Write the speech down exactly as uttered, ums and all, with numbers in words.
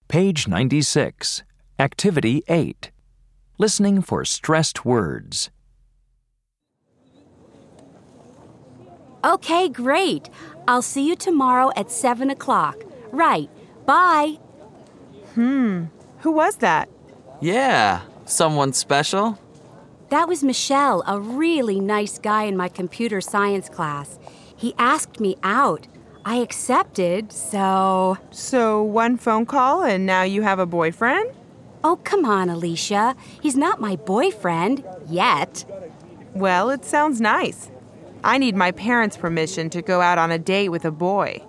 Page ninety-six. Activity eight. Listening for stressed words. Okay, great. I'll see you tomorrow at seven o'clock. Right. Bye. Hmm. Who was that? Yeah. Someone special? That was Michelle, a really nice guy in my computer science class. He asked me out. I accepted, so... So one phone call and now you have a boyfriend? Oh, come on, Alicia. He's not my boyfriend. Yet. Well, it sounds nice. I need my parents' permission to go out on a date with a boy.